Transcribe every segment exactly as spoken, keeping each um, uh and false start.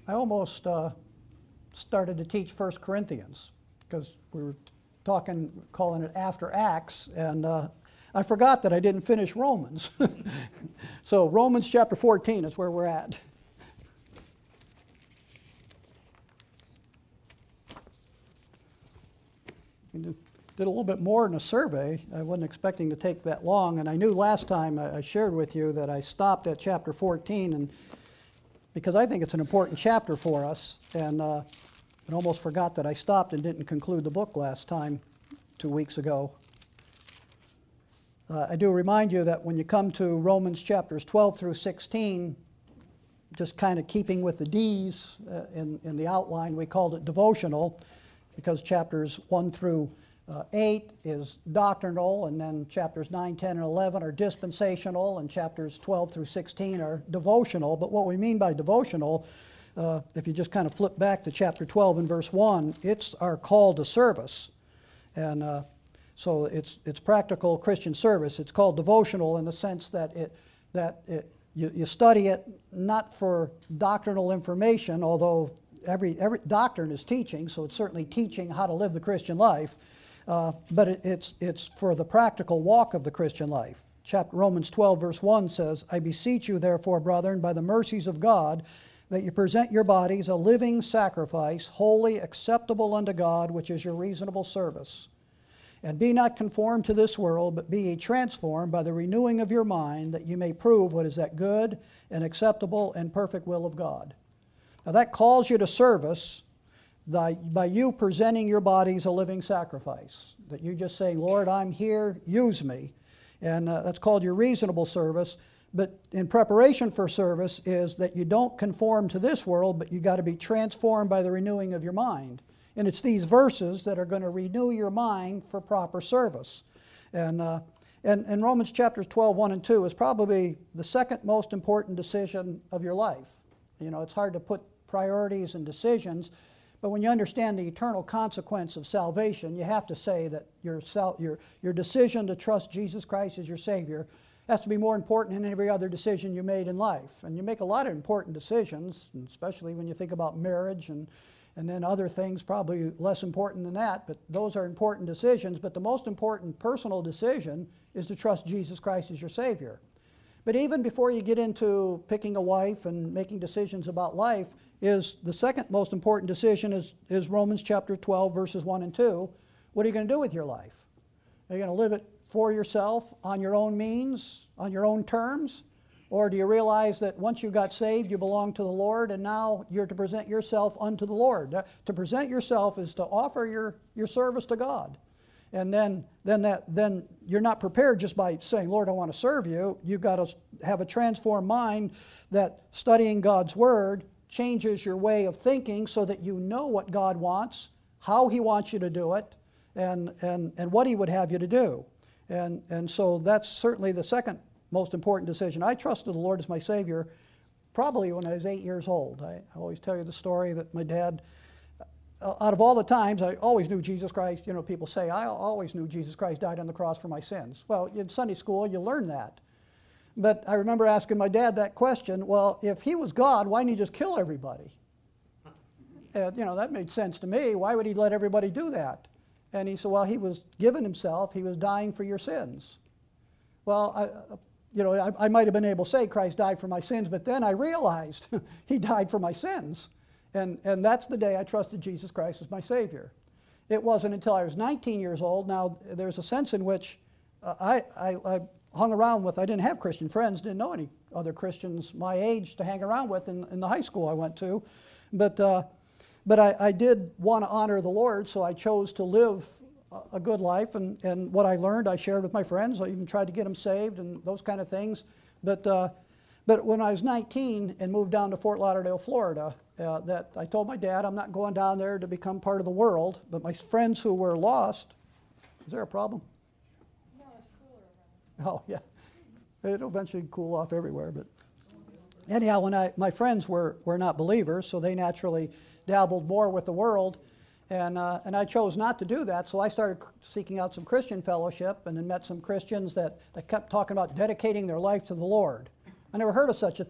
I almost uh, started to teach First Corinthians because we were talking, calling it after Acts, and uh, I forgot that I didn't finish Romans. So Romans chapter fourteen is where we're at. We did did a little bit more in a survey. I wasn't expecting to take that long, and I knew last time I, I shared with you that I stopped at chapter fourteen, and because I think it's an important chapter for us, and uh, I almost forgot that I stopped and didn't conclude the book last time, two weeks ago. Uh, I do remind you that when you come to Romans chapters twelve through sixteen, just kind of keeping with the D's uh, in, in the outline, we called it devotional, because chapters one through uh, eight is doctrinal, and then chapters nine, ten, and eleven are dispensational, and chapters twelve through sixteen are devotional. But what we mean by devotional, uh, if you just kind of flip back to chapter twelve and verse one, it's our call to service. And uh, so it's it's practical Christian service. It's called devotional in the sense that it that it, you, you study it not for doctrinal information, although every every doctrine is teaching, so it's certainly teaching how to live the Christian life, uh, but it, it's it's for the practical walk of the Christian life. Chapter Romans twelve verse one says, "I beseech you therefore, brethren, by the mercies of God, that you present your bodies a living sacrifice, holy, acceptable unto God, which is your reasonable service. And be not conformed to this world, but be ye transformed by the renewing of your mind, that you may prove what is that good and acceptable and perfect will of God." Now that calls you to service by, by you presenting your bodies a living sacrifice. That you just say, "Lord, I'm here, use me." And uh, that's called your reasonable service. But in preparation for service is that you don't conform to this world, but you got to be transformed by the renewing of your mind. And it's these verses that are going to renew your mind for proper service. And, uh, and, and Romans chapters twelve, one and two is probably the second most important decision of your life. You know, it's hard to put priorities and decisions, but when you understand the eternal consequence of salvation, you have to say that your, sal- your, your decision to trust Jesus Christ as your Savior has to be more important than every other decision you made in life. And you make a lot of important decisions, especially when you think about marriage and And then other things probably less important than that, but those are important decisions. But the most important personal decision is to trust Jesus Christ as your Savior. But even before you get into picking a wife and making decisions about life, is the second most important decision is, is Romans chapter twelve, verses one and two. What are you going to do with your life? Are you going to live it for yourself, on your own means, on your own terms? Or do you realize that once you got saved, you belong to the Lord, and now you're to present yourself unto the Lord? To present yourself is to offer your, your service to God. And then, then, that, then you're not prepared just by saying, "Lord, I want to serve you." You've got to have a transformed mind that studying God's Word changes your way of thinking so that you know what God wants, how He wants you to do it, and, and, and what He would have you to do. And, and so that's certainly the second most important decision. I trusted the Lord as my Savior probably when I was eight years old. I, I always tell you the story that my dad, uh, out of all the times, I always knew Jesus Christ. You know, people say, "I always knew Jesus Christ died on the cross for my sins." Well, in Sunday school, you learn that. But I remember asking my dad that question, well, if He was God, why didn't He just kill everybody? And, you know, that made sense to me. Why would He let everybody do that? And he said, well, He was giving Himself. He was dying for your sins. Well, I, you know, I, I might have been able to say Christ died for my sins, but then I realized He died for my sins. And, and that's the day I trusted Jesus Christ as my Savior. It wasn't until I was nineteen years old. Now, there's a sense in which uh, I, I, I hung around with, I didn't have Christian friends, didn't know any other Christians my age to hang around with in, in the high school I went to. But, uh, but I, I did want to honor the Lord, so I chose to live a good life, and, and what I learned I shared with my friends. I even tried to get them saved and those kind of things. But, uh, but when I was nineteen and moved down to Fort Lauderdale, Florida, uh, that I told my dad, "I'm not going down there to become part of the world." But my friends who were lost, is there a problem? No, it's cooler around. Oh, yeah. It'll eventually cool off everywhere. But anyhow, when I, my friends were, were not believers, so they naturally dabbled more with the world. And, uh, and I chose not to do that, so I started seeking out some Christian fellowship and then met some Christians that, that kept talking about dedicating their life to the Lord. I never heard of such a thing.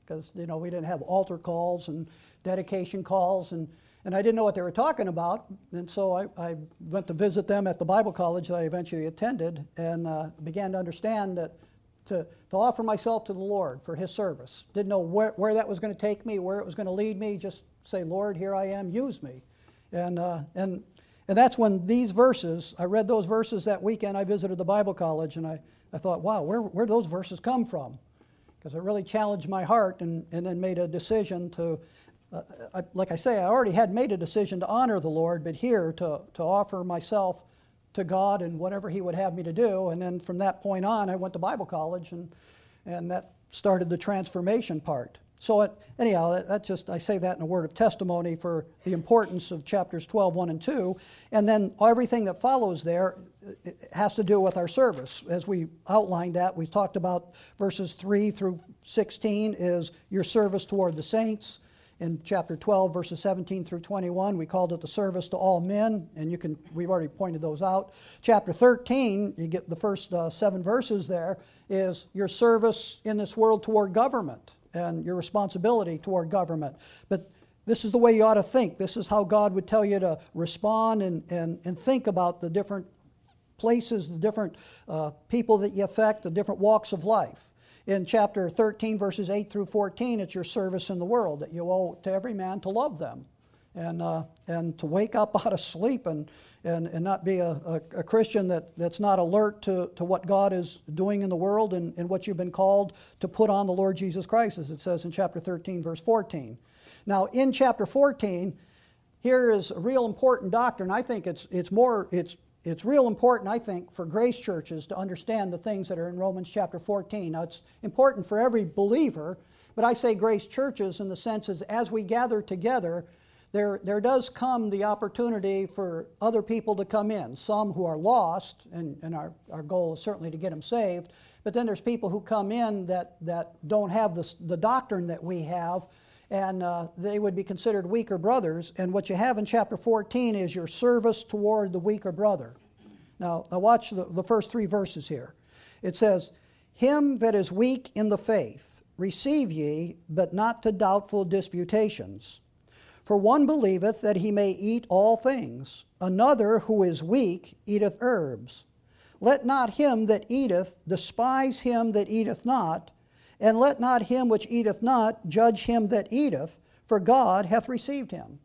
because, you know, we didn't have altar calls and dedication calls, and, and I didn't know what they were talking about. And so I, I went to visit them at the Bible college that I eventually attended, and uh, began to understand that to, to offer myself to the Lord for His service. Didn't know where, where that was going to take me, where it was going to lead me. Just say, Lord, here I am, use me. And, uh, and, and that's when these verses, I read those verses that weekend I visited the Bible college, and I, I thought, wow, where, where those verses come from? Because it really challenged my heart, and, and then made a decision to, uh, I, like I say, I already had made a decision to honor the Lord, but here to, to offer myself to God and whatever He would have me to do. And then from that point on, I went to Bible college, and, and that started the transformation part. So it, anyhow, that, that just, I say that in a word of testimony for the importance of chapters twelve, one and two. And then everything that follows there, it has to do with our service. As we outlined that, we talked about verses three through sixteen is your service toward the saints. In chapter twelve, verses seventeen through twenty-one, we called it the service to all men, and you can, we've already pointed those out. Chapter thirteen, you get the first uh, seven verses there, is your service in this world toward government and your responsibility toward government. But this is the way you ought to think. This is how God would tell you to respond and, and, and think about the different places, the different uh, people that you affect, the different walks of life. In chapter thirteen, verses eight through fourteen, it's your service in the world, that you owe to every man to love them, and uh, and to wake up out of sleep and and, and not be a, a, a Christian that, that's not alert to, to what God is doing in the world and, and what you've been called to put on the Lord Jesus Christ, as it says in chapter thirteen, verse fourteen. Now, in chapter fourteen, here is a real important doctrine. I think it's it's more it's It's real important, I think, for grace churches to understand the things that are in Romans chapter fourteen. Now, it's important for every believer, but I say grace churches in the sense is as we gather together, there, there does come the opportunity for other people to come in. Some who are lost, and, and our, our goal is certainly to get them saved, but then there's people who come in that, that don't have the, the doctrine that we have, and uh, they would be considered weaker brothers. And what you have in chapter fourteen is your service toward the weaker brother. Now, now watch the, the first three verses here. It says, Him that is weak in the faith, receive ye, but not to doubtful disputations. For one believeth that he may eat all things, another who is weak eateth herbs. Let not him that eateth despise him that eateth not, and let not him which eateth not judge him that eateth, for God hath received him.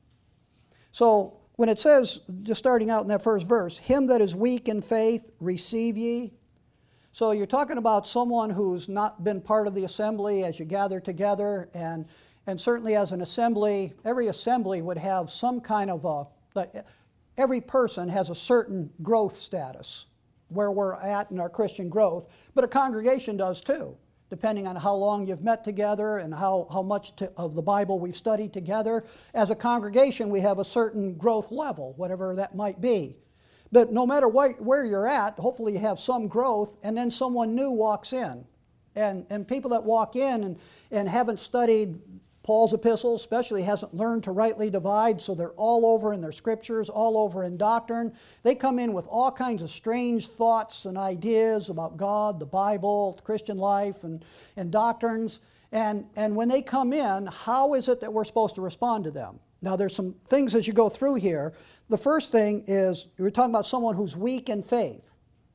So when it says, just starting out in that first verse, Him that is weak in faith, receive ye. So you're talking about someone who's not been part of the assembly as you gather together, and, and certainly as an assembly, every assembly would have some kind of a, like, every person has a certain growth status, where we're at in our Christian growth, but a congregation does too, depending on how long you've met together and how, how much to, of the Bible we've studied together. As a congregation, we have a certain growth level, whatever that might be. But no matter what, where you're at, hopefully you have some growth, and then someone new walks in. And, and people that walk in and, and haven't studied Paul's epistles, especially hasn't learned to rightly divide, so they're all over in their scriptures, all over in doctrine. They come in with all kinds of strange thoughts and ideas about God, the Bible, the Christian life, and, and doctrines. And, and when they come in, how is it that we're supposed to respond to them? Now, there's some things as you go through here. The first thing is, we're talking about someone who's weak in faith.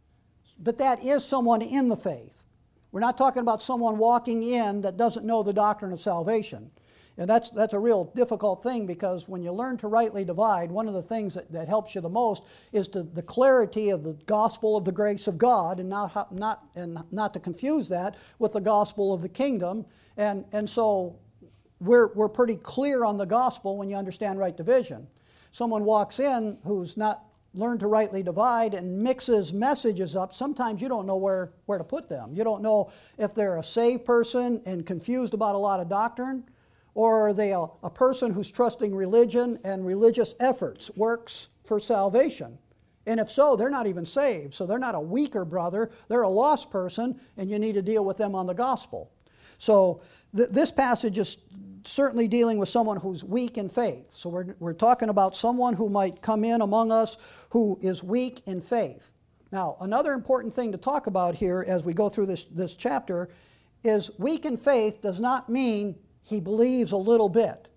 But that is someone in the faith. We're not talking about someone walking in that doesn't know the doctrine of salvation. And that's, that's a real difficult thing, because when you learn to rightly divide, one of the things that, that helps you the most is to, the clarity of the gospel of the grace of God, and not, not, and not to confuse that with the gospel of the kingdom. And, and so we're, we're pretty clear on the gospel when you understand right division. Someone walks in who's not learn to rightly divide and mixes messages up, sometimes you don't know where, where to put them. You don't know if they're a saved person and confused about a lot of doctrine, or are they a, a person who's trusting religion and religious efforts, works for salvation. And if so, they're not even saved. So they're not a weaker brother, they're a lost person, and you need to deal with them on the gospel. So th this passage is certainly dealing with someone who's weak in faith. So we're, we're talking about someone who might come in among us who is weak in faith. Now, another important thing to talk about here as we go through this, this chapter is weak in faith does not mean he believes a little bit.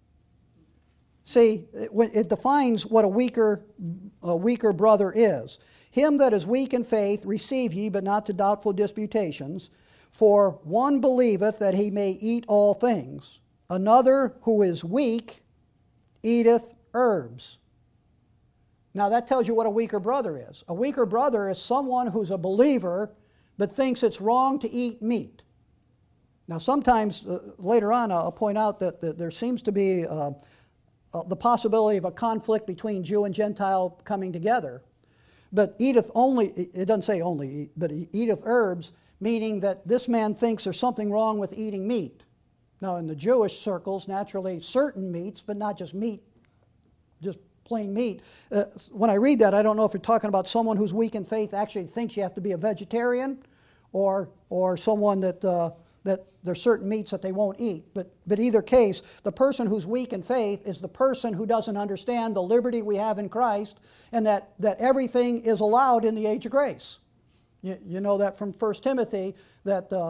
See, it, it defines what a weaker, a weaker brother is. Him that is weak in faith receive ye, but not to doubtful disputations. For one believeth that he may eat all things. Another who is weak eateth herbs. Now that tells you what a weaker brother is. A weaker brother is someone who's a believer but thinks it's wrong to eat meat. Now sometimes, uh, later on, I'll point out that, that there seems to be uh, uh, the possibility of a conflict between Jew and Gentile coming together. But eateth only, it doesn't say only, but he eateth herbs, meaning that this man thinks there's something wrong with eating meat. Now in the Jewish circles, naturally certain meats, but not just meat, just plain meat. Uh, when I read that, I don't know if you're talking about someone who's weak in faith actually thinks you have to be a vegetarian, or or someone that uh, that there's certain meats that they won't eat. But but either case, the person who's weak in faith is the person who doesn't understand the liberty we have in Christ, and that that everything is allowed in the age of grace. You, you know that from First Timothy that. Uh,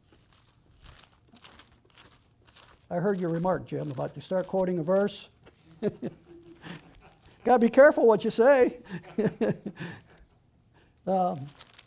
I heard your remark, Jim, about you start quoting a verse. Got to be careful what you say. um,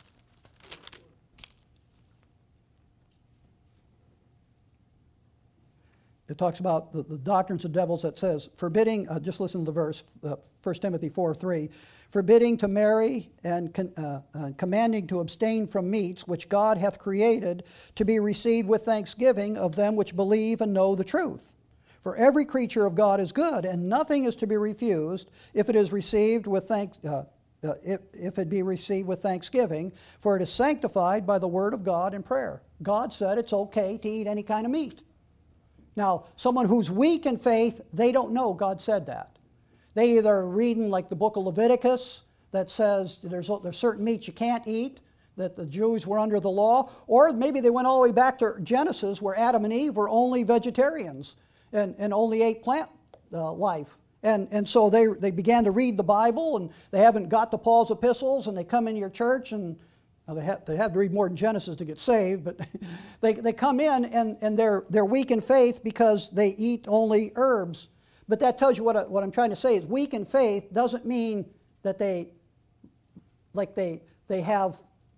it talks about the, the doctrines of devils that says, forbidding, uh, just listen to the verse, uh, First Timothy four three, forbidding to marry and con, uh, uh, commanding to abstain from meats which God hath created to be received with thanksgiving of them which believe and know the truth. For every creature of God is good, and nothing is to be refused if it is received with thanks, uh, uh, if, if it be received with thanksgiving, for it is sanctified by the word of God and prayer. God said it's okay to eat any kind of meat. Now, someone who's weak in faith, they don't know God said that. They either are reading like the book of Leviticus that says there's, there's certain meats you can't eat, that the Jews were under the law, or maybe they went all the way back to Genesis where Adam and Eve were only vegetarians. And, and only ate plant uh, life. And, and so they, they began to read the Bible, and they haven't got to Paul's epistles, and they come in your church, and well, they, have, they have to read more than Genesis to get saved, but they, they come in, and, and they're, they're weak in faith because they eat only herbs. But that tells you what, I, what I'm trying to say is weak in faith doesn't mean that they, like they, they have,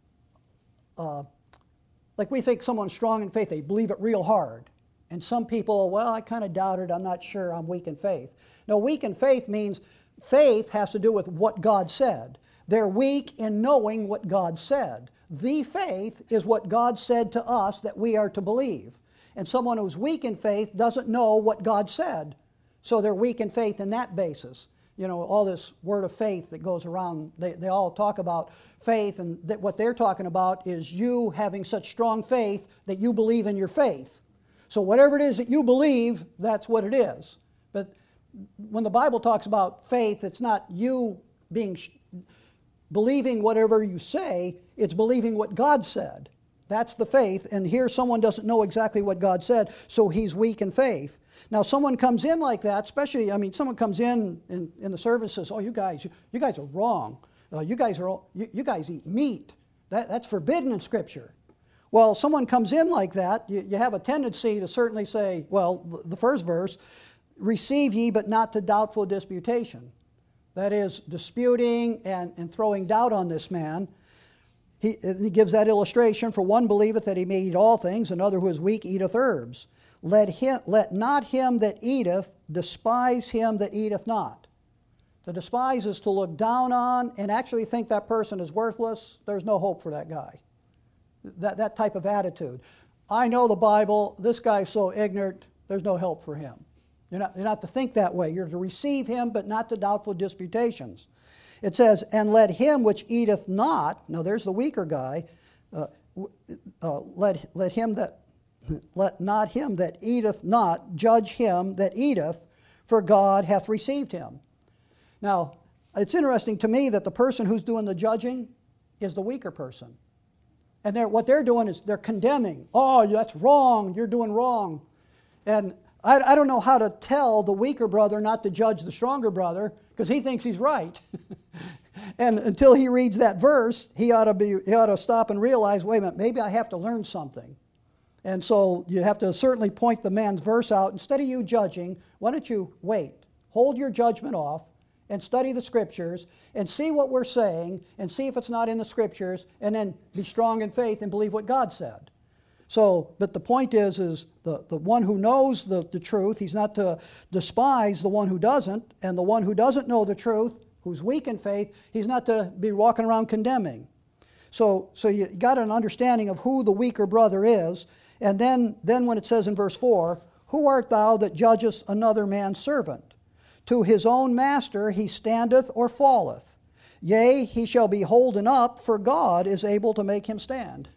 uh, like we think someone's strong in faith, they believe it real hard. And some people, well, I kind of doubt it, I'm not sure, I'm weak in faith. No, weak in faith means faith has to do with what God said. They're weak in knowing what God said. The faith is what God said to us that we are to believe. And someone who's weak in faith doesn't know what God said. So they're weak in faith in that basis. You know, all this word of faith that goes around, they, they all talk about faith, and that what they're talking about is you having such strong faith that you believe in your faith. So whatever it is that you believe, that's what it is. But when the Bible talks about faith, it's not you being believing whatever you say, it's believing what God said. That's the faith, and here someone doesn't know exactly what God said, so he's weak in faith. Now someone comes in like that, especially, I mean, someone comes in in, in the service and says, oh, you guys, you, you guys are wrong. Uh, you, guys are, you, you guys eat meat. That, that's forbidden in Scripture. Well, someone comes in like that, you, you have a tendency to certainly say, well, the first verse, receive ye, but not to doubtful disputation. That is, disputing and, and throwing doubt on this man. He, he gives that illustration, for one believeth that he may eat all things, another who is weak eateth herbs. Let, him, let not him that eateth despise him that eateth not. To despise is to look down on and actually think that person is worthless. There's no hope for that guy. That, that type of attitude. I know the Bible, this guy's so ignorant, there's no help for him. You're not, you're not to think that way. You're to receive him, but not to doubtful disputations. It says, and let him which eateth not, now there's the weaker guy, uh, uh, let, let him that, let not him that eateth not judge him that eateth, for God hath received him. Now, it's interesting to me that the person who's doing the judging is the weaker person. And they're, what they're doing is they're condemning. Oh, that's wrong. You're doing wrong. And I, I don't know how to tell the weaker brother not to judge the stronger brother because he thinks he's right. And until he reads that verse, he ought to be, he ought to stop and realize, wait a minute, maybe I have to learn something. And so you have to certainly point the man's verse out. Instead of you judging, why don't you wait? Hold your judgment off and study the Scriptures and see what we're saying and see if it's not in the Scriptures, and then be strong in faith and believe what God said. So, but the point is, is the, the one who knows the, the truth, he's not to despise the one who doesn't, and the one who doesn't know the truth, who's weak in faith, he's not to be walking around condemning. So, so you got an understanding of who the weaker brother is, and then, then when it says in verse four, who art thou that judgest another man's servant? To his own master he standeth or falleth. Yea, he shall be holden up, for God is able to make him stand.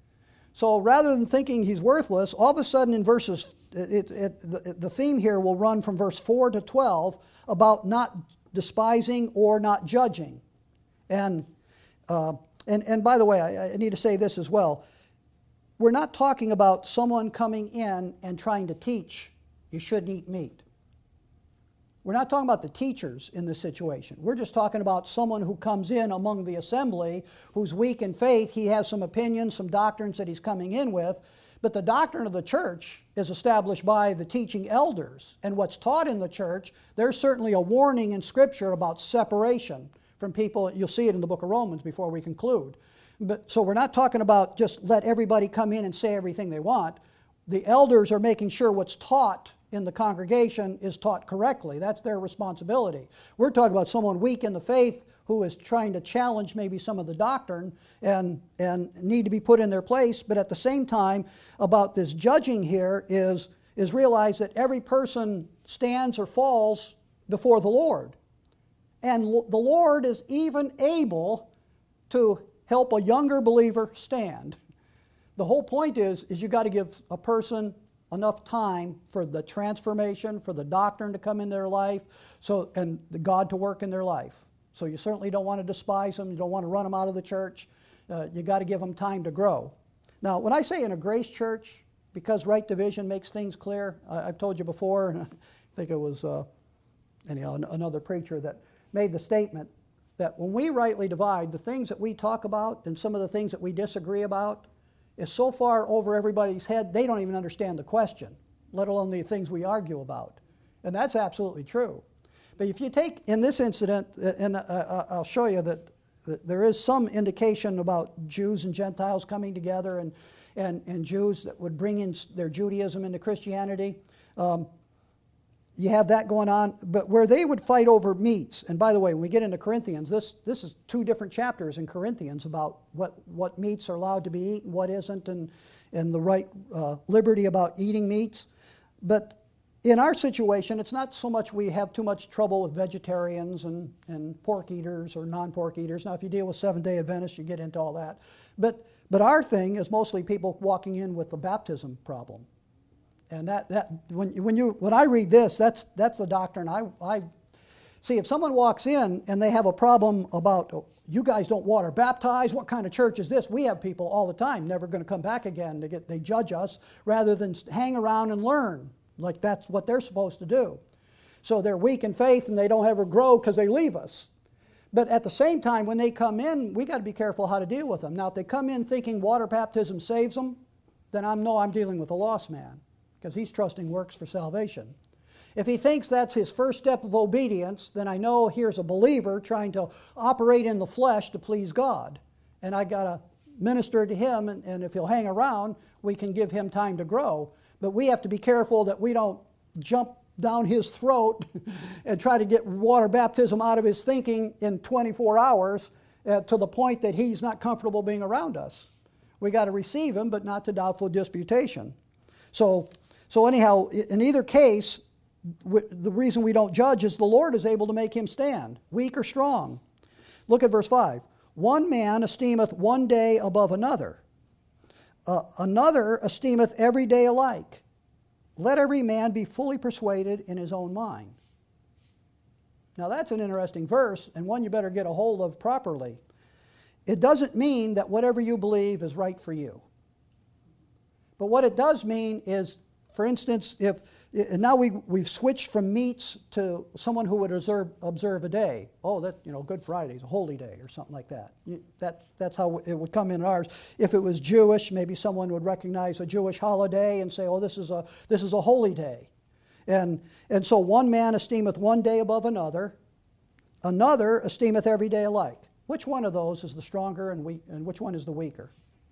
So rather than thinking he's worthless, all of a sudden in verses, it, it, the, the theme here will run from verse four to twelve about not despising or not judging. And, uh, and, and by the way, I, I need to say this as well. We're not talking about someone coming in and trying to teach you shouldn't eat meat. We're not talking about the teachers in this situation. We're just talking about someone who comes in among the assembly who's weak in faith. He has some opinions, some doctrines that he's coming in with. But the doctrine of the church is established by the teaching elders. And what's taught in the church, there's certainly a warning in Scripture about separation from people. You'll see it in the book of Romans before we conclude. But, so we're not talking about just let everybody come in and say everything they want. The elders are making sure what's taught in the congregation is taught correctly. That's their responsibility. We're talking about someone weak in the faith who is trying to challenge maybe some of the doctrine and, and need to be put in their place. But at the same time, about this judging here is, is realize that every person stands or falls before the Lord. And l- the Lord is even able to help a younger believer stand. The whole point is, is you got to give a person enough time for the transformation, for the doctrine to come in their life, so and the God to work in their life. So you certainly don't want to despise them. You don't want to run them out of the church. Uh, you got to give them time to grow. Now, when I say in a grace church, because right division makes things clear, I, I've told you before, and I think it was uh, anyhow another preacher that made the statement that when we rightly divide, the things that we talk about and some of the things that we disagree about is so far over everybody's head, they don't even understand the question, let alone the things we argue about. And that's absolutely true. But if you take, in this incident, and I'll show you that, that there is some indication about Jews and Gentiles coming together, and, and, and Jews that would bring in their Judaism into Christianity. Um, you have that going on, but where they would fight over meats, and by the way, when we get into Corinthians, this, this is two different chapters in Corinthians about what, what meats are allowed to be eaten, what isn't, and, and the right uh, liberty about eating meats. But in our situation, it's not so much we have too much trouble with vegetarians and, and pork eaters or non-pork eaters. Now, if you deal with Seventh-day Adventists, you get into all that. But, but our thing is mostly people walking in with the baptism problem. And that, that when, when, you, when I read this, that's, that's the doctrine I, I see. If someone walks in and they have a problem about, oh, you guys don't water baptize, what kind of church is this? We have people all the time never going to come back again. They, get, they judge us rather than hang around and learn, like that's what they're supposed to do. So they're weak in faith and they don't ever grow because they leave us. But at the same time, when they come in, we got to be careful how to deal with them. Now, if they come in thinking water baptism saves them, then I know I'm dealing with a lost man, because he's trusting works for salvation. If he thinks that's his first step of obedience, then I know here's a believer trying to operate in the flesh to please God. And I got to minister to him, and, and if he'll hang around, we can give him time to grow. But we have to be careful that we don't jump down his throat and try to get water baptism out of his thinking in twenty-four hours uh, to the point that he's not comfortable being around us. We got to receive him, but not to doubtful disputation. So, so anyhow, in either case, the reason we don't judge is the Lord is able to make him stand, weak or strong. Look at verse five. One man esteemeth one day above another. Uh, another esteemeth every day alike. Let every man be fully persuaded in his own mind. Now that's an interesting verse, and one you better get a hold of properly. It doesn't mean that whatever you believe is right for you. But what it does mean is for instance, if and now we we've switched from meats to someone who would observe observe a day. Oh, that you know, Good Friday is a holy day or something like that. You, that that's how it would come in ours. If it was Jewish, maybe someone would recognize a Jewish holiday and say, oh, this is a this is a holy day, and and so one man esteemeth one day above another, another esteemeth every day alike. Which one of those is the stronger and weak, and which one is the weaker?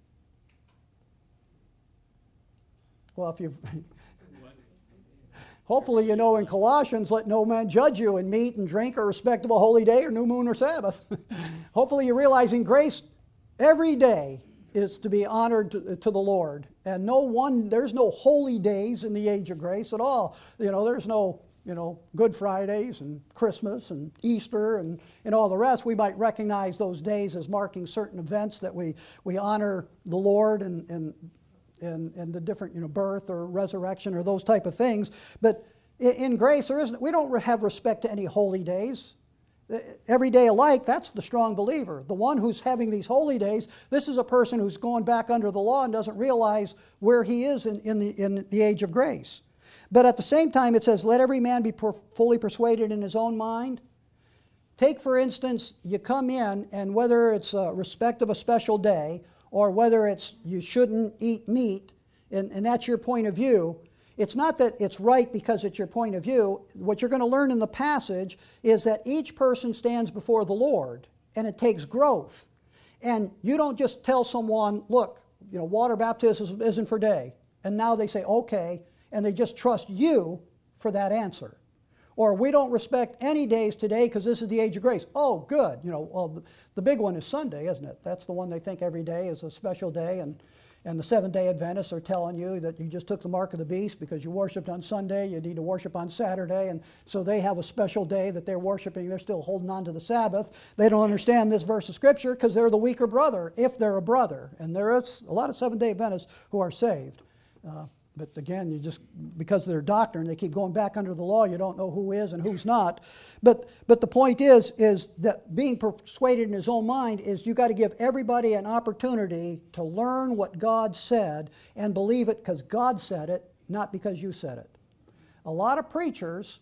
Well, if you've hopefully you know in Colossians, let no man judge you in meat and drink or respect of a holy day or new moon or Sabbath. Hopefully you're realizing grace every day is to be honored to, to the Lord. And no one, there's no holy days in the age of grace at all. You know, there's no, you know, Good Fridays and Christmas and Easter and, and all the rest. We might recognize those days as marking certain events that we, we honor the Lord and, and And, and the different, you know, birth or resurrection or those type of things. But in, in grace, there isn't, we don't have respect to any holy days. Every day alike, that's the strong believer. The one who's having these holy days, this is a person who's going back under the law and doesn't realize where he is in, in, the, in the age of grace. But at the same time, it says, let every man be per, fully persuaded in his own mind. Take, for instance, you come in, and whether it's a respect of a special day, or whether it's you shouldn't eat meat, and, and that's your point of view, it's not that it's right because it's your point of view. What you're going to learn in the passage is that each person stands before the Lord, and it takes growth. And you don't just tell someone, look, you know, water baptism isn't for day, and now they say, okay, and they just trust you for that answer. Or we don't respect any days today because this is the age of grace. Oh, good. You know, well, the, the big one is Sunday, isn't it? That's the one they think every day is a special day. And, and the Seventh-day Adventists are telling you that you just took the mark of the beast because you worshiped on Sunday. You need to worship on Saturday. And so they have a special day that they're worshiping. They're still holding on to the Sabbath. They don't understand this verse of Scripture because they're the weaker brother, if they're a brother. And there is a lot of Seventh-day Adventists who are saved. Uh, But again, you just, because of their doctrine, they keep going back under the law. You don't know who is and who's not. But but the point is, is that being persuaded in his own mind is you got to give everybody an opportunity to learn what God said and believe it because God said it, not because you said it. A lot of preachers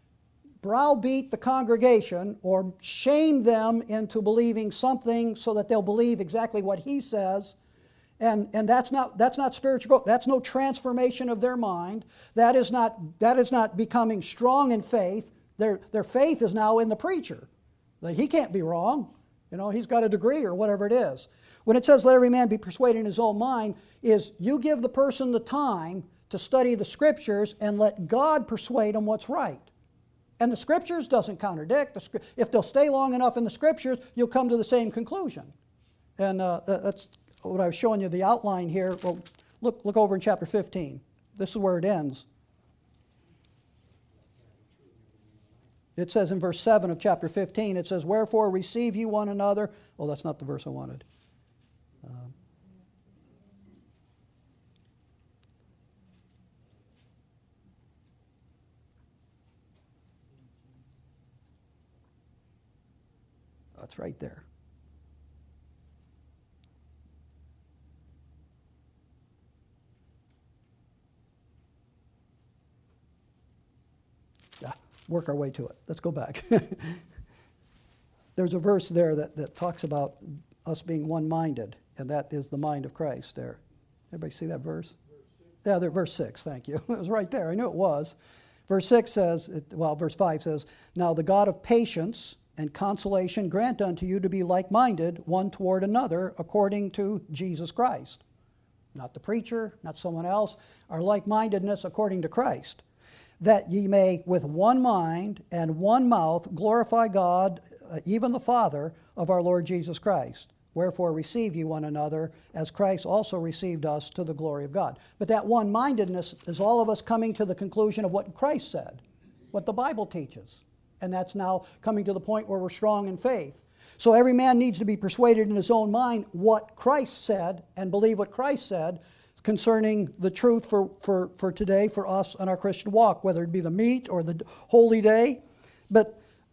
browbeat the congregation or shame them into believing something so that they'll believe exactly what he says. And, and that's not that's not spiritual growth. That's no transformation of their mind. That is not that is not becoming strong in faith. Their their faith is now in the preacher. Like, he can't be wrong. You know, he's got a degree or whatever it is. When it says let every man be persuaded in his own mind, is you give the person the time to study the Scriptures and let God persuade them what's right. And the Scriptures doesn't contradict. The, if they'll stay long enough in the Scriptures, you'll come to the same conclusion. And uh, that's what I was showing you, the outline here. Well, look, look over in chapter fifteen. This is where it ends. It says in verse seven of chapter fifteen, it says, wherefore receive ye one another. Oh, that's not the verse I wanted. Um, that's right there. Work our way to it. Let's go back. There's a verse there that, that talks about us being one-minded, and that is the mind of Christ there. Everybody see that verse? Yeah, there, verse six, thank you. It was right there. I knew it was. Verse six says, it, well, verse five says, now the God of patience and consolation grant unto you to be like-minded one toward another according to Jesus Christ. Not the preacher, not someone else. Our like-mindedness according to Christ. That ye may with one mind and one mouth glorify God, uh, even the Father of our Lord Jesus Christ. Wherefore receive ye one another, as Christ also received us to the glory of God. But that one-mindedness is all of us coming to the conclusion of what Christ said, what the Bible teaches. And that's now coming to the point where we're strong in faith. So every man needs to be persuaded in his own mind what Christ said and believe what Christ said concerning the truth for, for, for today, for us on our Christian walk, whether it be the meat or the holy day. But,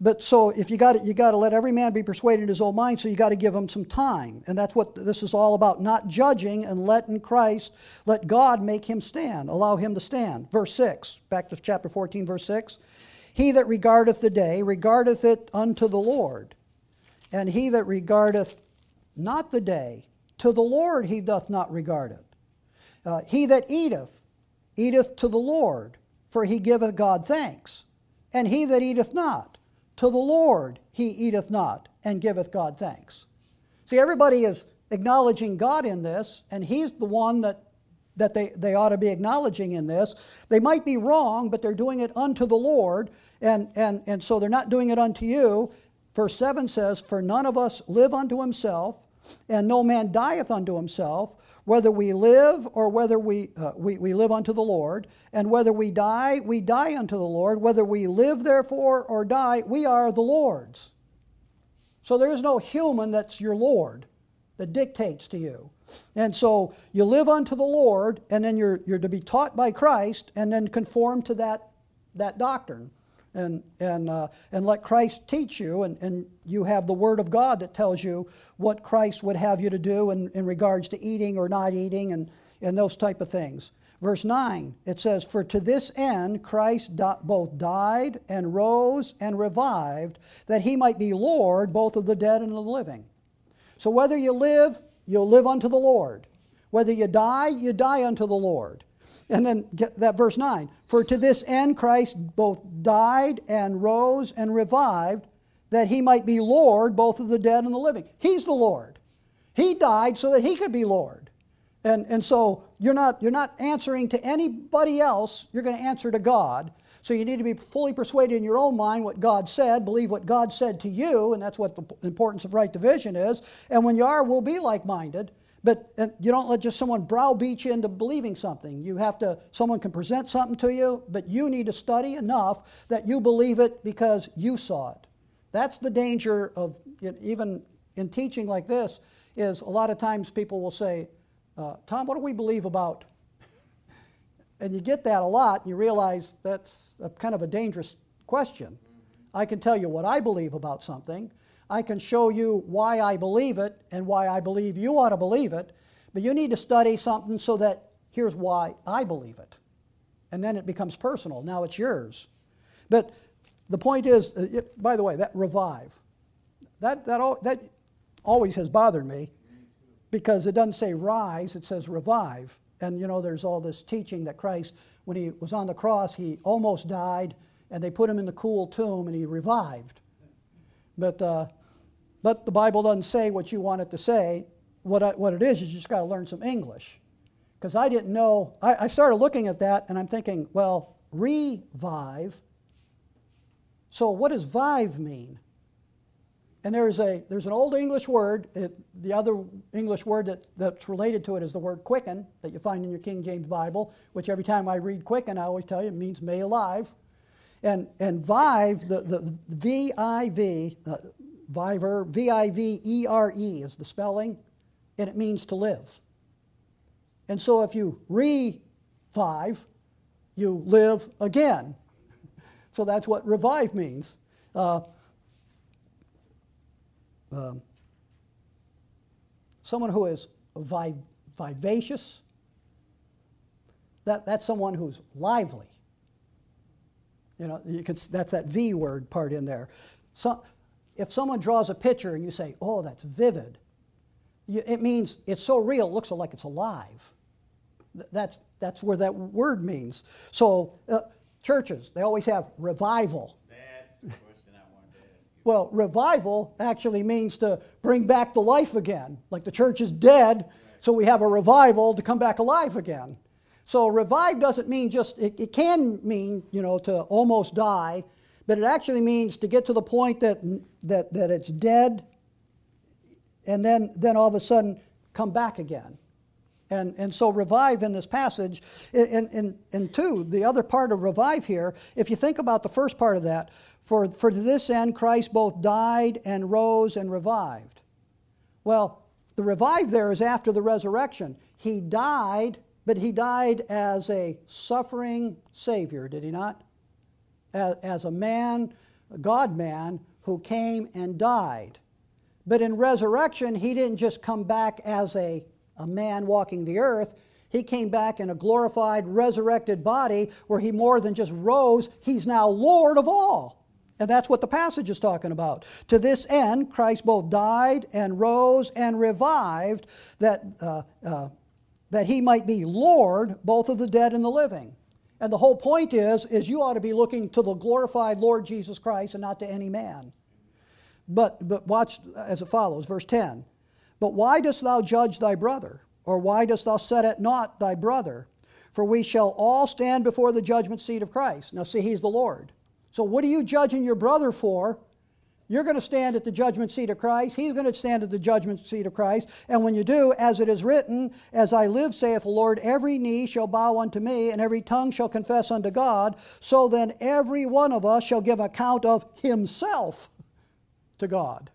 but so if you got you got to let every man be persuaded in his own mind, so you got to give him some time. And that's what this is all about, not judging and letting Christ, let God make him stand, allow him to stand. Verse six, back to chapter fourteen, verse six. He that regardeth the day, regardeth it unto the Lord. And he that regardeth not the day, to the Lord he doth not regard it. Uh, he that eateth, eateth to the Lord, for he giveth God thanks. And he that eateth not, to the Lord he eateth not, and giveth God thanks. See, everybody is acknowledging God in this, and he's the one that, that they, they ought to be acknowledging in this. They might be wrong, but they're doing it unto the Lord, and, and, and so they're not doing it unto you. Verse seven says, for none of us live unto himself, and no man dieth unto himself, whether we live or whether we, uh, we, we live unto the Lord, and whether we die, we die unto the Lord, whether we live therefore or die, we are the Lord's. So there is no human that's your Lord that dictates to you. And so you live unto the Lord, and then you're, you're to be taught by Christ, and then conform to that, that doctrine. And, and, uh, and let Christ teach you, and, and you have the Word of God that tells you what Christ would have you to do in, in regards to eating or not eating and, and those type of things. Verse nine, it says, for to this end Christ do, both died and rose and revived, that he might be Lord both of the dead and of the living. So whether you live, you'll live unto the Lord. Whether you die, you die unto the Lord. And then get that verse nine. For to this end Christ both died and rose and revived, that he might be Lord both of the dead and the living. He's the Lord. He died so that he could be Lord. And, and so you're not, you're not answering to anybody else. You're going to answer to God. So you need to be fully persuaded in your own mind what God said, believe what God said to you, and that's what the importance of right division is. And when you are, we'll be like-minded. But you don't let just someone browbeat you into believing something. You have to, someone can present something to you, but you need to study enough that you believe it because you saw it. That's the danger of, even in teaching like this, is a lot of times people will say, uh, Tom, what do we believe about? And you get that a lot, and you realize that's a kind of a dangerous question. I can tell you what I believe about something. I can show you why I believe it and why I believe you ought to believe it, but you need to study something so that here's why I believe it. And then it becomes personal. Now it's yours. But the point is, it, by the way, that revive, that, that, that always has bothered me because it doesn't say rise, it says revive. And you know, there's all this teaching that Christ, when he was on the cross, he almost died, and they put him in the cool tomb, and he revived. But, uh, but the Bible doesn't say what you want it to say. What, I, what it is, you just got to learn some English. Because I didn't know, I, I started looking at that, and I'm thinking, well, revive. So what does vive mean? And there's, a, there's an old English word, it, the other English word that, that's related to it is the word quicken, that you find in your King James Bible, which every time I read quicken, I always tell you it means may alive. And, and vive, the, the V I V, uh, viver, V I V E R E is the spelling, and it means to live. And so if you revive, you live again. So that's what revive means. Uh, um, someone who is vi vivacious, that, that's someone who's lively. You know, you can, that's that V word part in there. So, if someone draws a picture and you say, oh, that's vivid, you, it means it's so real, it looks like it's alive. That's, that's where that word means. So, uh, churches, they always have revival. That's the question I wanted to ask you. Well, revival actually means to bring back the life again. Like the church is dead, so we have a revival to come back alive again. So revive doesn't mean just, it, it can mean, you know, to almost die, but it actually means to get to the point that, that, that it's dead and then, then all of a sudden come back again. And, and so revive in this passage, and, and, and two, the other part of revive here, if you think about the first part of that, for, for to this end Christ both died and rose and revived. Well, the revive there is after the resurrection. He died, but he died as a suffering Savior, did he not? As, as a man God-man who came and died. But in resurrection, he didn't just come back as a, a man walking the earth. He came back in a glorified, resurrected body where he more than just rose, he's now Lord of all. And that's what the passage is talking about. To this end, Christ both died and rose and revived that, uh, uh, that he might be Lord both of the dead and the living. And the whole point is, is you ought to be looking to the glorified Lord Jesus Christ and not to any man. But, but watch as it follows, verse ten. But why dost thou judge thy brother? Or why dost thou set at naught thy brother? For we shall all stand before the judgment seat of Christ. Now see, he's the Lord. So what are you judging your brother for? You're going to stand at the judgment seat of Christ. He's going to stand at the judgment seat of Christ. And when you do, as it is written, as I live, saith the Lord, every knee shall bow unto me, and every tongue shall confess unto God. So then every one of us shall give account of himself to God.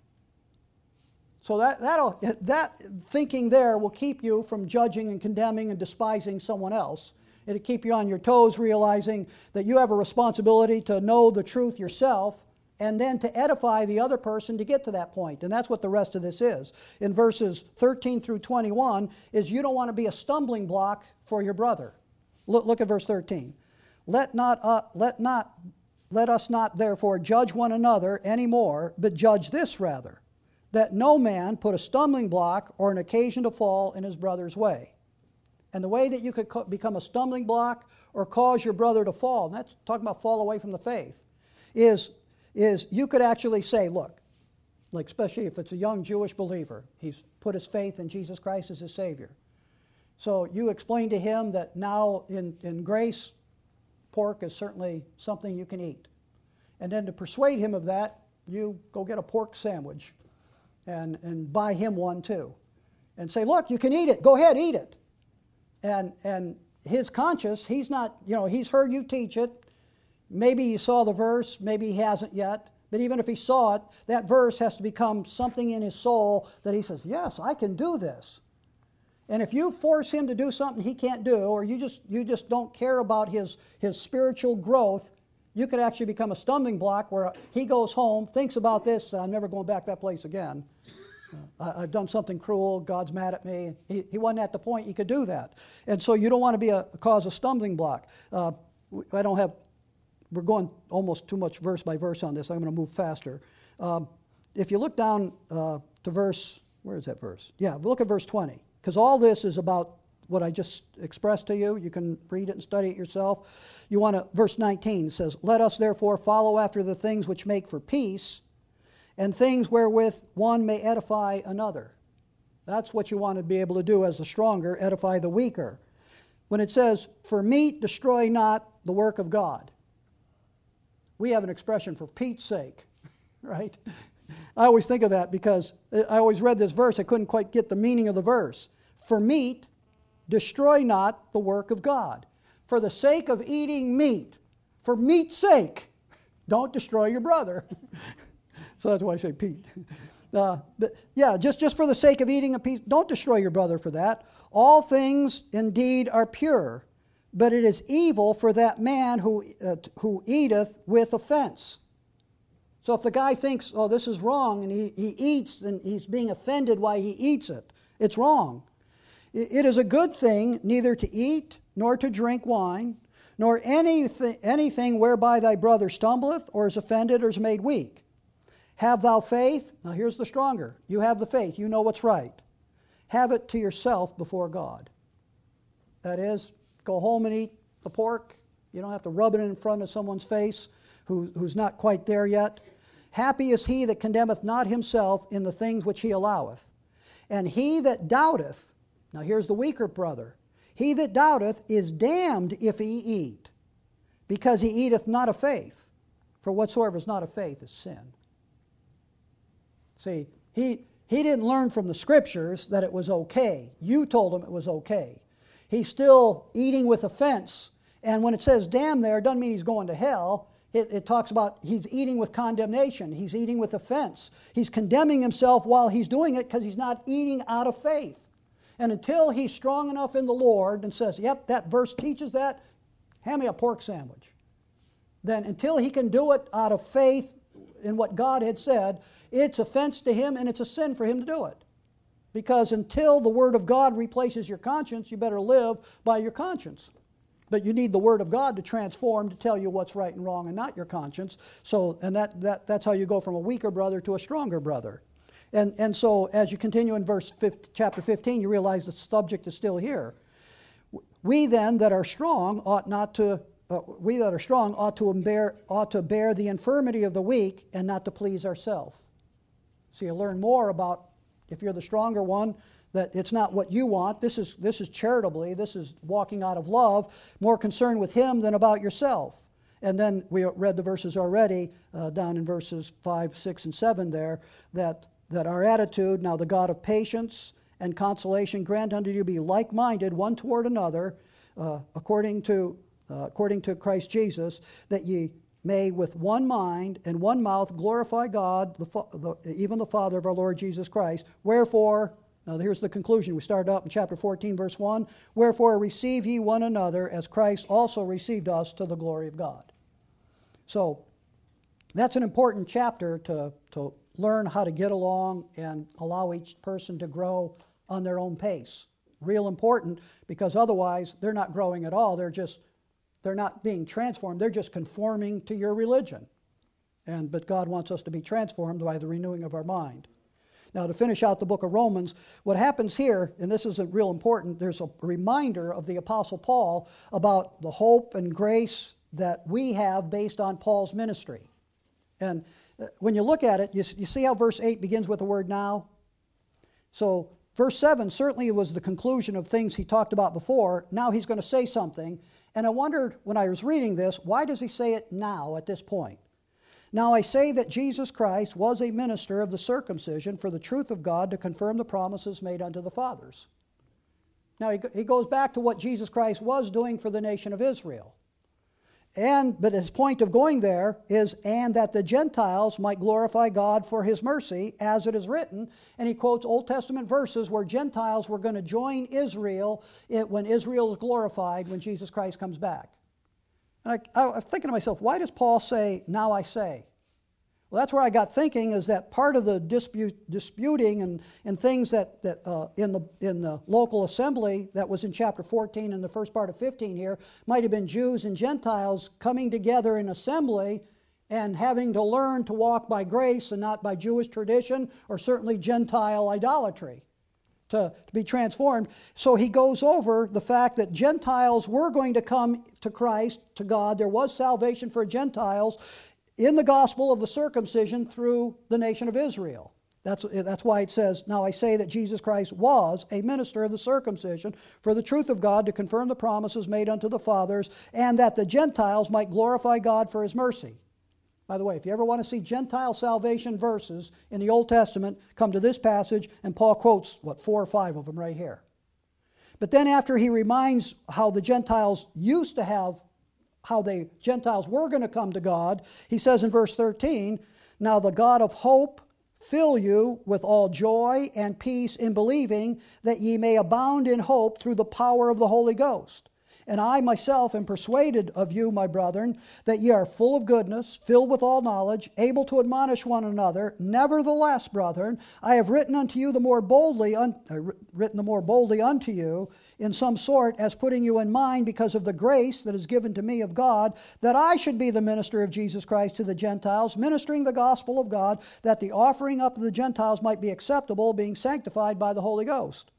So that, that'll, that thinking there will keep you from judging and condemning and despising someone else. It'll keep you on your toes, realizing that you have a responsibility to know the truth yourself and then to edify the other person to get to that point. And that's what the rest of this is. In verses thirteen through twenty-one is you don't want to be a stumbling block for your brother. Look, look at verse thirteen. Let not, uh, let not, let us not therefore judge one another any more, but judge this rather, that no man put a stumbling block or an occasion to fall in his brother's way. And the way that you could co- become a stumbling block or cause your brother to fall, and that's talking about fall away from the faith, is, is you could actually say, look, like especially if it's a young Jewish believer, he's put his faith in Jesus Christ as his Savior. So you explain to him that now in, in grace, pork is certainly something you can eat. And then to persuade him of that, you go get a pork sandwich and, and buy him one too. And say, look, you can eat it. Go ahead, eat it. And, and his conscience, he's not, you know, he's heard you teach it. Maybe he saw the verse, maybe he hasn't yet. But even if he saw it, that verse has to become something in his soul that he says, yes, I can do this. And if you force him to do something he can't do, or you just, you just don't care about his, his spiritual growth, you could actually become a stumbling block where he goes home, thinks about this, and I'm never going back that place again. Uh, I, I've done something cruel, God's mad at me. He, he wasn't at the point he could do that. And so you don't want to be a, cause a stumbling block. Uh, I don't have, we're going almost too much verse by verse on this. I'm going to move faster. Um, if you look down uh, to verse, where is that verse? Yeah, look at verse twenty. Because all this is about what I just expressed to you. You can read it and study it yourself. You want to, verse nineteen says, let us therefore follow after the things which make for peace, and things wherewith one may edify another. That's what you want to be able to do as the stronger, edify the weaker. When it says, for meat destroy not the work of God. We have an expression for Pete's sake, right? I always think of that because I always read this verse. I couldn't quite get the meaning of the verse. For meat, destroy not the work of God. For the sake of eating meat, for meat's sake, don't destroy your brother. So that's why I say Pete. Uh, but yeah, just, just for the sake of eating a piece, don't destroy your brother for that. All things indeed are pure, but it is evil for that man who, uh, who eateth with offense. So if the guy thinks, oh, this is wrong, and he, he eats, and he's being offended while he eats it, it's wrong. It, it is a good thing neither to eat nor to drink wine, nor anything, anything whereby thy brother stumbleth, or is offended, or is made weak. Have thou faith? Now here's the stronger. You have the faith. You know what's right. Have it to yourself before God. That is, go home and eat the pork. You don't have to rub it in front of someone's face who, who's not quite there yet. Happy is he that condemneth not himself in the things which he alloweth. And he that doubteth, now here's the weaker brother, he that doubteth is damned if he eat, because he eateth not of faith. For whatsoever is not of faith is sin. See, he, he didn't learn from the Scriptures that it was okay. You told him it was okay. He's still eating with offense. And when it says damn there, it doesn't mean he's going to hell. It, it talks about he's eating with condemnation. He's eating with offense. He's condemning himself while he's doing it because he's not eating out of faith. And until he's strong enough in the Lord and says, yep, that verse teaches that, hand me a pork sandwich. Then until he can do it out of faith in what God had said, it's offense to him and it's a sin for him to do it. Because until the Word of God replaces your conscience, you better live by your conscience. But you need the Word of God to transform, to tell you what's right and wrong, and not your conscience. So, and that, that that's how you go from a weaker brother to a stronger brother. And and so as you continue in verse fifteen, chapter fifteen, you realize the subject is still here. We then that are strong ought not to uh, we that are strong ought to bear ought to bear the infirmity of the weak and not to please ourselves. So you learn more about, if you're the stronger one, that it's not what you want. This is this is charitably. This is walking out of love, more concerned with him than about yourself. And then we read the verses already uh, down in verses five, six, and seven there, that that our attitude, now the God of patience and consolation grant unto you be like-minded one toward another, uh, according to uh, according to Christ Jesus, that ye may with one mind and one mouth glorify God, the, the, even the Father of our Lord Jesus Christ. Wherefore, now here's the conclusion. We started out in chapter fourteen, verse one. Wherefore receive ye one another as Christ also received us to the glory of God. So that's an important chapter to, to learn how to get along and allow each person to grow on their own pace. Real important, because otherwise they're not growing at all. They're just, they're not being transformed. They're just conforming to your religion. And but God wants us to be transformed by the renewing of our mind. Now, to finish out the book of Romans, what happens here, and this isn't real important, there's a reminder of the Apostle Paul about the hope and grace that we have based on Paul's ministry. And when you look at it, you, you see how verse eight begins with the word now? So verse seven certainly was the conclusion of things he talked about before. Now he's going to say something. And I wondered when I was reading this, why does he say it now at this point? Now I say that Jesus Christ was a minister of the circumcision for the truth of God to confirm the promises made unto the fathers. Now he, he goes back to what Jesus Christ was doing for the nation of Israel. And, but his point of going there is, and that the Gentiles might glorify God for his mercy, as it is written. And he quotes Old Testament verses where Gentiles were going to join Israel when Israel is glorified when Jesus Christ comes back. And I, I was thinking to myself, why does Paul say, now I say? Well, that's where I got thinking, is that part of the dispute, disputing and, and things that, that uh, in, the, in the local assembly that was in chapter fourteen and the first part of fifteen here might have been Jews and Gentiles coming together in assembly and having to learn to walk by grace and not by Jewish tradition or certainly Gentile idolatry to, to be transformed. So he goes over the fact that Gentiles were going to come to Christ, to God. There was salvation for Gentiles in the gospel of the circumcision through the nation of Israel. That's, that's why it says, now I say that Jesus Christ was a minister of the circumcision for the truth of God to confirm the promises made unto the fathers, and that the Gentiles might glorify God for his mercy. By the way, if you ever want to see Gentile salvation verses in the Old Testament, come to this passage, and Paul quotes, what, four or five of them right here. But then after he reminds how the Gentiles used to have how the Gentiles were going to come to God, he says in verse thirteen, now the God of hope fill you with all joy and peace in believing, that ye may abound in hope through the power of the Holy Ghost. And I myself am persuaded of you, my brethren, that ye are full of goodness, filled with all knowledge, able to admonish one another. Nevertheless, brethren, I have written unto you the more boldly, un, uh, written the more boldly unto you, in some sort, as putting you in mind because of the grace that is given to me of God, that I should be the minister of Jesus Christ to the Gentiles, ministering the gospel of God, that the offering up of the Gentiles might be acceptable, being sanctified by the Holy Ghost.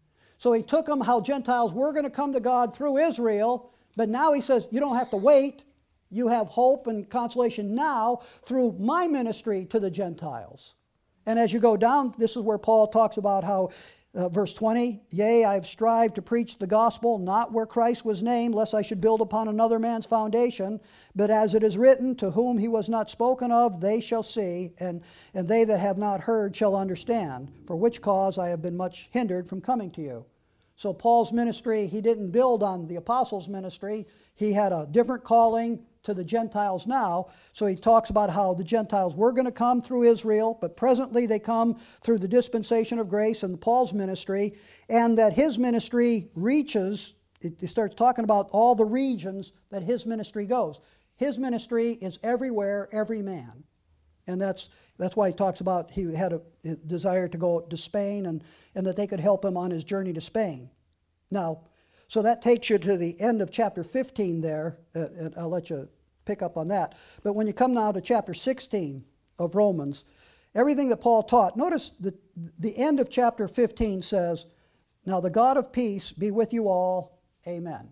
So he took them how Gentiles were going to come to God through Israel, but now he says, you don't have to wait. You have hope and consolation now through my ministry to the Gentiles. And as you go down, this is where Paul talks about how, uh, verse twenty, yea, I have strived to preach the gospel, not where Christ was named, lest I should build upon another man's foundation. But as it is written, to whom he was not spoken of, they shall see, and, and they that have not heard shall understand, for which cause I have been much hindered from coming to you. So Paul's ministry, he didn't build on the apostles' ministry. He had a different calling to the Gentiles now. So he talks about how the Gentiles were going to come through Israel, but presently they come through the dispensation of grace and Paul's ministry, and that his ministry reaches, it starts talking about all the regions that his ministry goes. His ministry is everywhere, every man. And that's that's why he talks about he had a, a desire to go to Spain and, and that they could help him on his journey to Spain. Now, so that takes you to the end of chapter fifteen there, uh, and I'll let you pick up on that. But when you come now to chapter sixteen of Romans, everything that Paul taught, notice that the end of chapter fifteen says, "Now the God of peace be with you all, amen."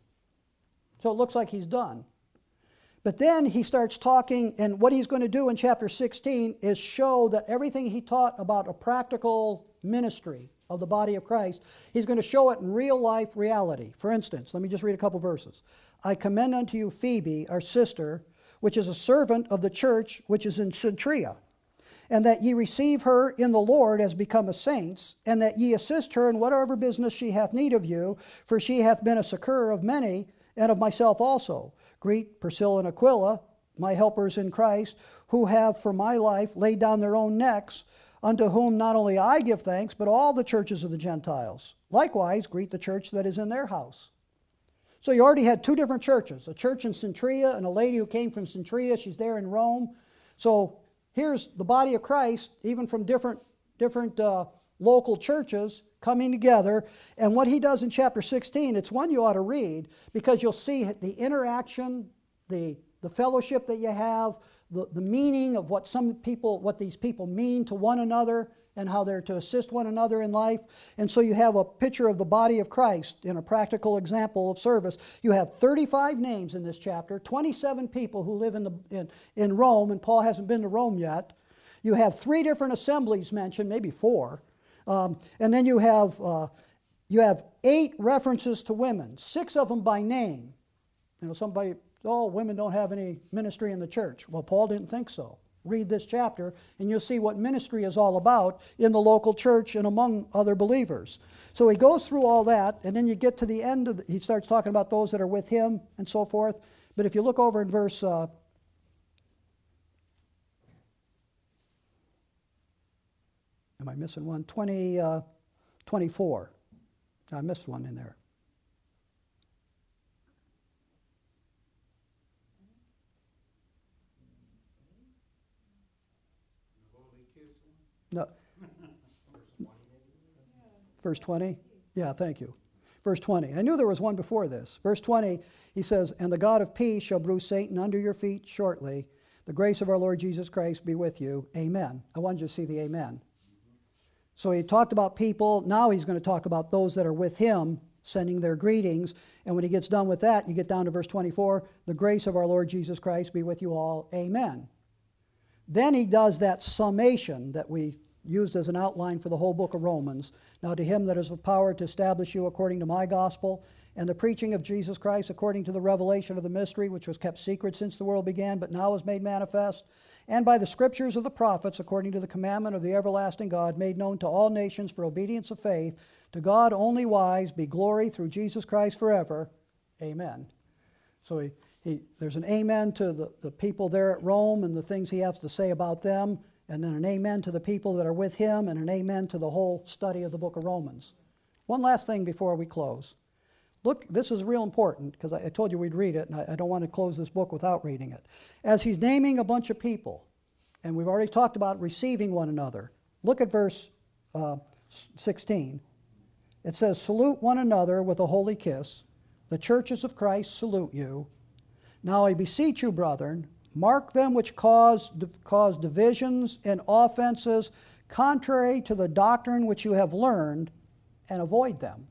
So it looks like he's done. But then he starts talking, and what he's going to do in chapter sixteen is show that everything he taught about a practical ministry of the body of Christ, he's going to show it in real life reality. For instance, let me just read a couple verses. "I commend unto you Phoebe, our sister, which is a servant of the church which is in Cenchrea, and that ye receive her in the Lord as become a saints, and that ye assist her in whatever business she hath need of you, for she hath been a succor of many, and of myself also. Greet Priscilla and Aquila, my helpers in Christ, who have for my life laid down their own necks, unto whom not only I give thanks, but all the churches of the Gentiles. Likewise, greet the church that is in their house." So you already had two different churches, a church in Cenchrea and a lady who came from Cenchrea. She's there in Rome. So here's the body of Christ, even from different, different uh, local churches, coming together. And what he does in chapter sixteen, it's one you ought to read, because you'll see the interaction, the, the fellowship that you have, the, the meaning of what some people, what these people mean to one another, and how they're to assist one another in life. And so you have a picture of the body of Christ in a practical example of service. You have thirty-five names in this chapter, twenty-seven people who live in, the, in, in Rome, and Paul hasn't been to Rome yet. You have three different assemblies mentioned, maybe four. Um, and then you have, uh, you have eight references to women, six of them by name. You know, somebody, oh, women don't have any ministry in the church. Well, Paul didn't think so. Read this chapter, and you'll see what ministry is all about in the local church and among other believers. So he goes through all that, and then you get to the end of the, he starts talking about those that are with him and so forth. But if you look over in verse uh, am I missing one? twenty, uh, twenty-four. I missed one in there. No. Verse twenty? Yeah, thank you. Verse twenty. I knew there was one before this. Verse twenty, he says, "And the God of peace shall bruise Satan under your feet shortly. The grace of our Lord Jesus Christ be with you. Amen." I wanted you to see the amen. So he talked about people. Now he's going to talk about those that are with him, sending their greetings. And when he gets done with that, you get down to verse twenty-four. "The grace of our Lord Jesus Christ be with you all. Amen." Then he does that summation that we used as an outline for the whole book of Romans. "Now to him that is of power to establish you according to my gospel, and the preaching of Jesus Christ according to the revelation of the mystery, which was kept secret since the world began, but now is made manifest, and by the scriptures of the prophets according to the commandment of the everlasting God, made known to all nations for obedience of faith, to God only wise be glory through Jesus Christ forever. Amen." So he, he, there's an amen to the, the people there at Rome and the things he has to say about them, and then an amen to the people that are with him, and an amen to the whole study of the book of Romans. One last thing before we close. Look, this is real important, because I, I told you we'd read it, and I, I don't want to close this book without reading it. As he's naming a bunch of people, and we've already talked about receiving one another. Look at verse uh, sixteen. It says, "Salute one another with a holy kiss. The churches of Christ salute you. Now I beseech you, brethren, mark them which cause, cause divisions and offenses contrary to the doctrine which you have learned, and avoid them.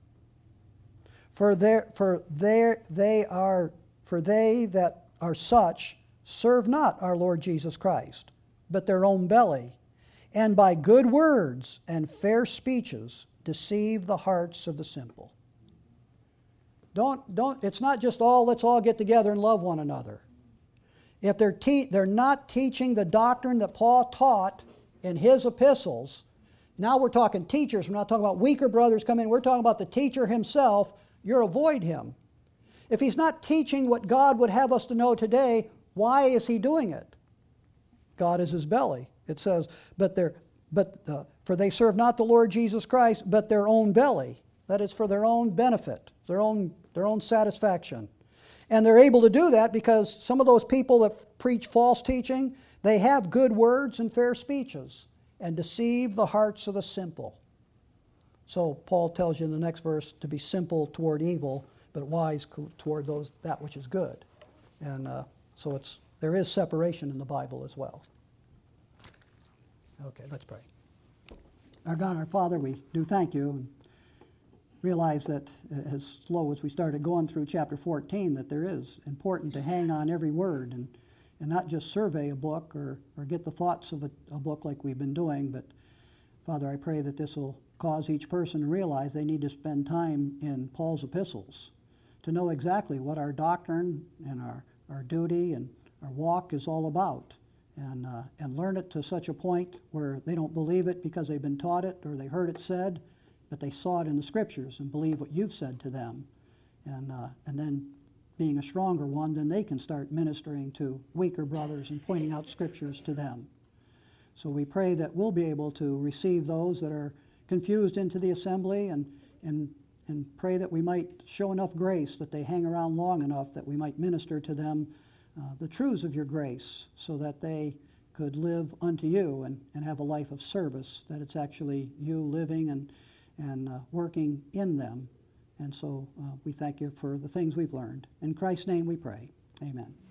For there, for there they are, for they that are such serve not our Lord Jesus Christ, but their own belly, and by good words and fair speeches deceive the hearts of the simple." Don't, don't, it's not just all, let's all get together and love one another. If they're, te- they're not teaching the doctrine that Paul taught in his epistles, now we're talking teachers, we're not talking about weaker brothers come in, we're talking about the teacher himself, you're avoid him. If he's not teaching what God would have us to know today, why is he doing it? God is his belly. It says, but they're, but uh, for they serve not the Lord Jesus Christ, but their own belly. That is for their own benefit, their own, their own satisfaction. And they're able to do that because some of those people that preach false teaching, They have good words and fair speeches, and deceive the hearts of the simple. So Paul tells you in the next verse to be simple toward evil, but wise toward those that which is good. And uh, so it's there is separation in the Bible as well. Okay, let's pray. Our God, our Father, we do thank you and realize that as slow as we started going through chapter fourteen, that there is important to hang on every word and, and not just survey a book or, or get the thoughts of a, a book like we've been doing, but Father, I pray that this will cause each person to realize they need to spend time in Paul's epistles to know exactly what our doctrine and our, our duty and our walk is all about, and, uh, and learn it to such a point where they don't believe it because they've been taught it or they heard it said, but they saw it in the Scriptures and believe what you've said to them. And, uh, and then being a stronger one, then they can start ministering to weaker brothers and pointing out Scriptures to them. So we pray that we'll be able to receive those that are confused into the assembly, and, and, and pray that we might show enough grace that they hang around long enough that we might minister to them uh, the truths of your grace, so that they could live unto you and, and have a life of service, that it's actually you living and, and uh, working in them. And so uh, we thank you for the things we've learned. In Christ's name we pray. Amen.